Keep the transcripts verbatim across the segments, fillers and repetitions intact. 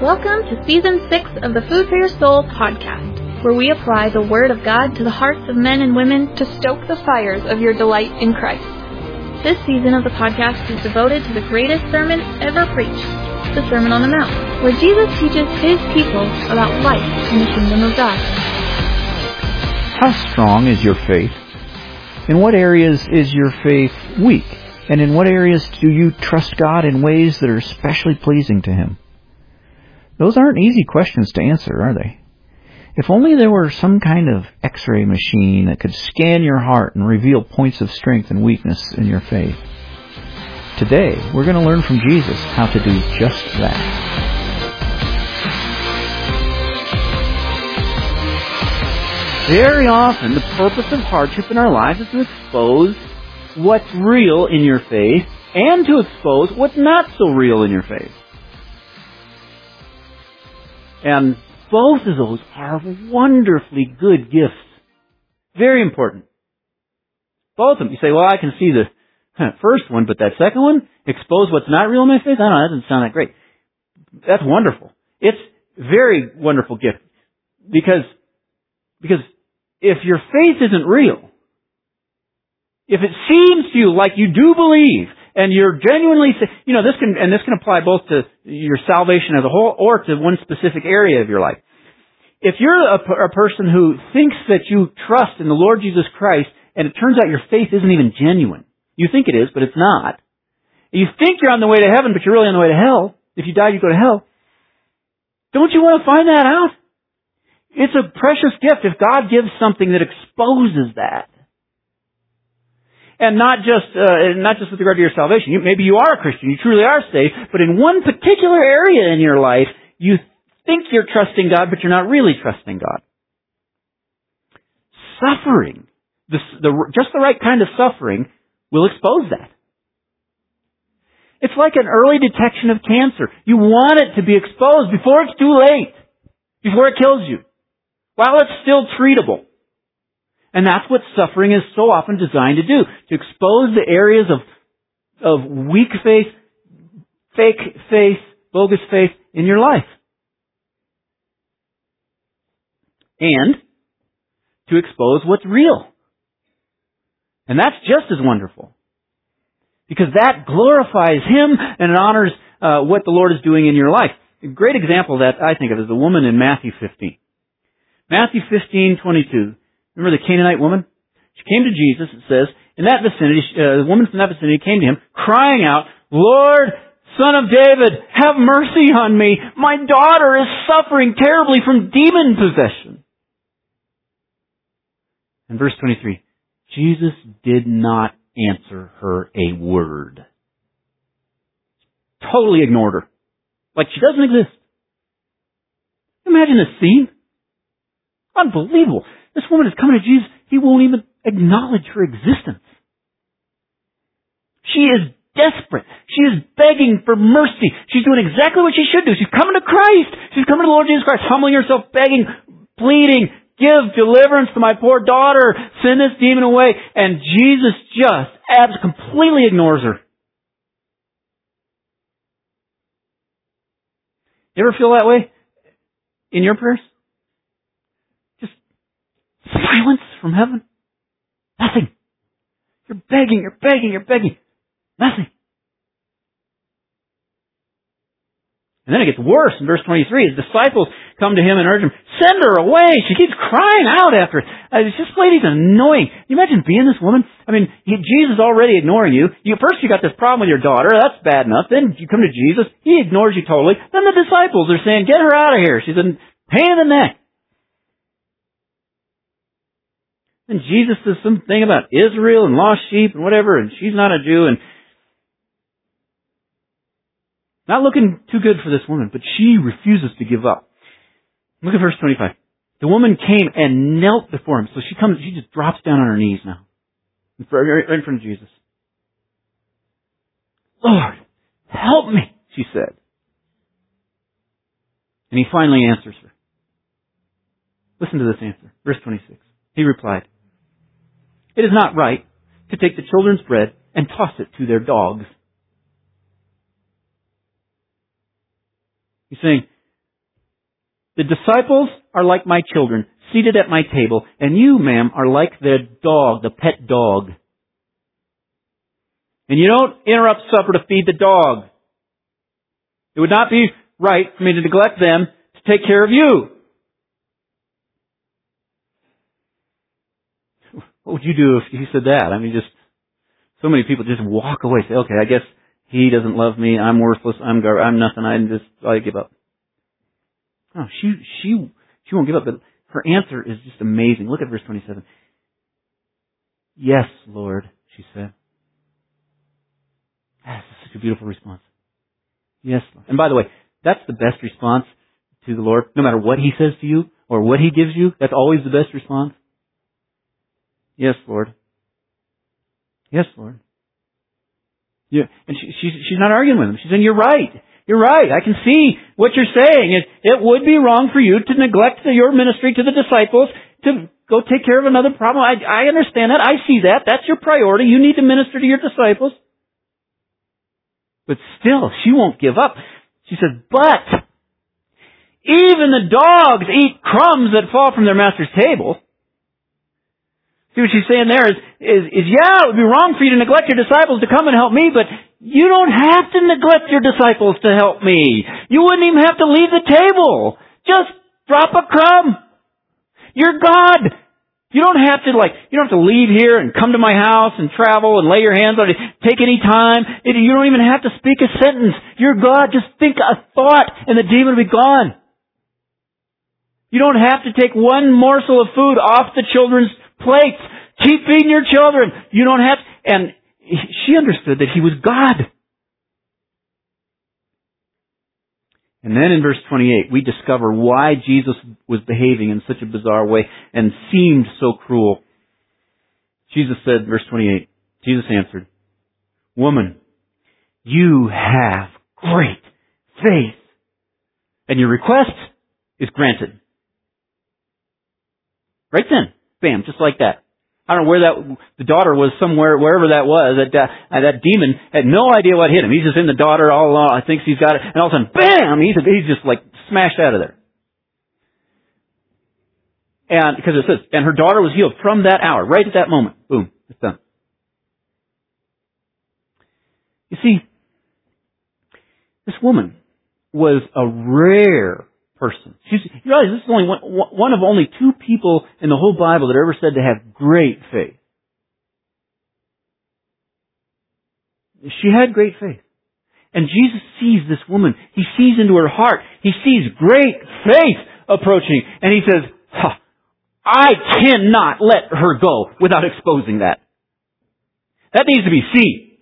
Welcome to Season six of the Food for Your Soul podcast, where we apply the Word of God to the hearts of men and women to stoke the fires of your delight in Christ. This season of the podcast is devoted to the greatest sermon ever preached, the Sermon on the Mount, where Jesus teaches His people about life in the kingdom of God. How strong is your faith? In what areas is your faith weak? And in what areas do you trust God in ways that are especially pleasing to Him? Those aren't easy questions to answer, are they? If only there were some kind of x-ray machine that could scan your heart and reveal points of strength and weakness in your faith. Today, we're going to learn from Jesus how to do just that. Very often, the purpose of hardship in our lives is to expose what's real in your faith and to expose what's not so real in your faith. And both of those are wonderfully good gifts. Very important. Both of them. You say, well, I can see the first one, but that second one, expose what's not real in my faith? I don't know, that doesn't sound that great. That's wonderful. It's a very wonderful gift. Because, because if your faith isn't real, if it seems to you like you do believe, and you're genuinely, you know, this can, and this can apply both to your salvation as a whole or to one specific area of your life. If you're a, a person who thinks that you trust in the Lord Jesus Christ, and it turns out your faith isn't even genuine. You think it is, but it's not. You think you're on the way to heaven, but you're really on the way to hell. If you die, you go to hell. Don't you want to find that out? It's a precious gift if God gives something that exposes that. And not just uh, not just with regard to your salvation. You, maybe you are a Christian, you truly are saved, but in one particular area in your life, you think you're trusting God, but you're not really trusting God. Suffering, the, the, just the right kind of suffering, will expose that. It's like an early detection of cancer. You want it to be exposed before it's too late, before it kills you, while it's still treatable. And that's what suffering is so often designed to do, to expose the areas of, of weak faith, fake faith, bogus faith in your life. And to expose what's real. And that's just as wonderful. Because that glorifies Him and it honors uh, what the Lord is doing in your life. A great example of that, I think of, is the woman in Matthew fifteen. Matthew fifteen twenty-two. Remember the Canaanite woman? She came to Jesus, it says, in that vicinity, uh, the woman from that vicinity came to Him, crying out, Lord, Son of David, have mercy on me. My daughter is suffering terribly from demon possession. And verse twenty-three, Jesus did not answer her a word. Totally ignored her. Like she doesn't exist. Imagine this scene. Unbelievable. This woman is coming to Jesus. He won't even acknowledge her existence. She is desperate. She is begging for mercy. She's doing exactly what she should do. She's coming to Christ. She's coming to the Lord Jesus Christ, humbling herself, begging, pleading, give deliverance to my poor daughter. Send this demon away. And Jesus just abs completely ignores her. You ever feel that way in your prayers? Silence from heaven. Nothing. You're begging, you're begging, you're begging. Nothing. And then it gets worse in verse twenty-three. His disciples come to Him and urge Him, send her away. She keeps crying out after it. Uh, this lady's annoying. Can you imagine being this woman? I mean, he, Jesus is already ignoring you. you. First you got this problem with your daughter. That's bad enough. Then you come to Jesus. He ignores you totally. Then the disciples are saying, get her out of here. She's a pain in the neck. And Jesus says something about Israel and lost sheep and whatever, and she's not a Jew, and not looking too good for this woman, but she refuses to give up. Look at verse twenty-five. The woman came and knelt before Him. So she comes, she just drops down on her knees now. Right in front of Jesus. Lord, help me, she said. And He finally answers her. Listen to this answer. Verse twenty-six. He replied, it is not right to take the children's bread and toss it to their dogs. He's saying, The disciples are like my children, seated at my table, and you, ma'am, are like the dog, the pet dog. And you don't interrupt supper to feed the dog. It would not be right for me to neglect them to take care of you. What would you do if he said that? I mean, just so many people just walk away, say, okay, I guess he doesn't love me, I'm worthless, I'm gar- I'm nothing, I just, I give up. No, she, she, she won't give up, but her answer is just amazing. Look at verse twenty-seven. Yes, Lord, she said. That's such a beautiful response. Yes, Lord. And by the way, that's the best response to the Lord. No matter what He says to you or what He gives you, that's always the best response. Yes, Lord. Yes, Lord. Yeah, and she, she's, she's not arguing with him. She's saying, you're right. You're right. I can see what you're saying. It, it would be wrong for you to neglect the, your ministry to the disciples to go take care of another problem. I, I understand that. I see that. That's your priority. You need to minister to your disciples. But still, she won't give up. She says, but even the dogs eat crumbs that fall from their master's table. See what she's saying there is, is, is, yeah, it would be wrong for you to neglect your disciples to come and help me, but you don't have to neglect your disciples to help me. You wouldn't even have to leave the table. Just drop a crumb. You're God. You don't have to like, you don't have to leave here and come to my house and travel and lay your hands on it. Take any time. You don't even have to speak a sentence. You're God. Just think a thought and the demon will be gone. You don't have to take one morsel of food off the children's plates. Keep feeding your children. You don't have to. And she understood that He was God. And then in verse twenty-eight, we discover why Jesus was behaving in such a bizarre way and seemed so cruel. Jesus said, verse twenty-eight, Jesus answered, "Woman, you have great faith, and your request is granted." Right then. Bam, just like that. I don't know where that, the daughter was somewhere, wherever that was, that, uh, that demon had no idea what hit him. He's just in the daughter all along, I think he's got it, and all of a sudden, bam, he's, he's just like smashed out of there. And, because it says, and her daughter was healed from that hour, right at that moment. Boom, it's done. You see, this woman was a rare person. She's, you realize this is only one, one of only two people in the whole Bible that are ever said to have great faith. She had great faith. And Jesus sees this woman. He sees into her heart. He sees great faith approaching. And He says, ha, I cannot let her go without exposing that. That needs to be seen.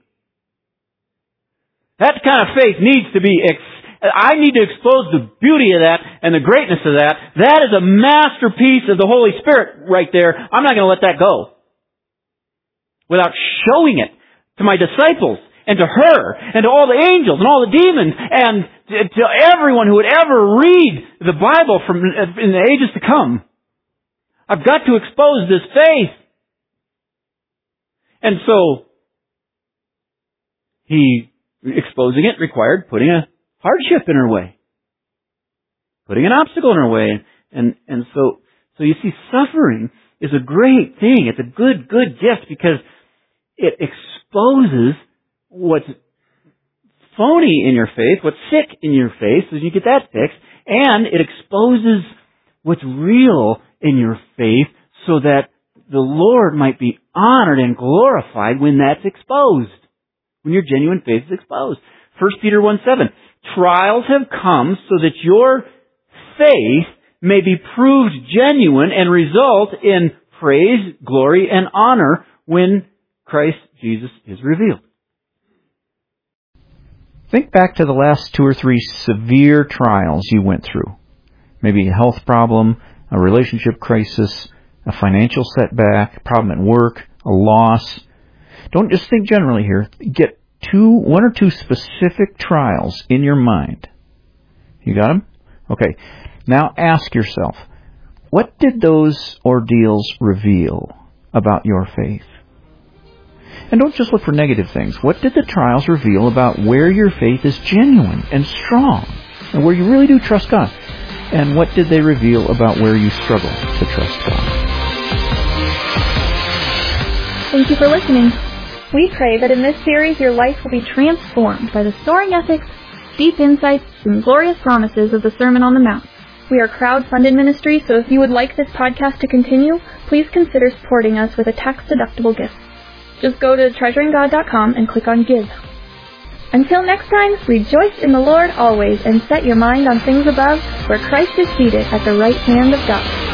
That kind of faith needs to be exposed. I need to expose the beauty of that and the greatness of that. That is a masterpiece of the Holy Spirit right there. I'm not going to let that go without showing it to my disciples and to her and to all the angels and all the demons and to everyone who would ever read the Bible from in the ages to come. I've got to expose this faith. And so, He, exposing it required putting a hardship in her way. Putting an obstacle in her way. And, and so, so you see, suffering is a great thing. It's a good, good gift because it exposes what's phony in your faith, what's sick in your faith, so you get that fixed, and it exposes what's real in your faith so that the Lord might be honored and glorified when that's exposed. When your genuine faith is exposed. First Peter one seven. Trials have come so that your faith may be proved genuine and result in praise, glory, and honor when Christ Jesus is revealed. Think back to the last two or three severe trials you went through. Maybe a health problem, a relationship crisis, a financial setback, a problem at work, a loss. Don't just think generally here. Get two, one or two specific trials in your mind. You got them? Okay. Now ask yourself, what did those ordeals reveal about your faith? And don't just look for negative things. What did the trials reveal about where your faith is genuine and strong and where you really do trust God? And what did they reveal about where you struggle to trust God? Thank you for listening. We pray that in this series your life will be transformed by the soaring ethics, deep insights, and glorious promises of the Sermon on the Mount. We are a crowd-funded ministry, so if you would like this podcast to continue, please consider supporting us with a tax-deductible gift. Just go to treasuring god dot com and click on Give. Until next time, rejoice in the Lord always and set your mind on things above, where Christ is seated at the right hand of God.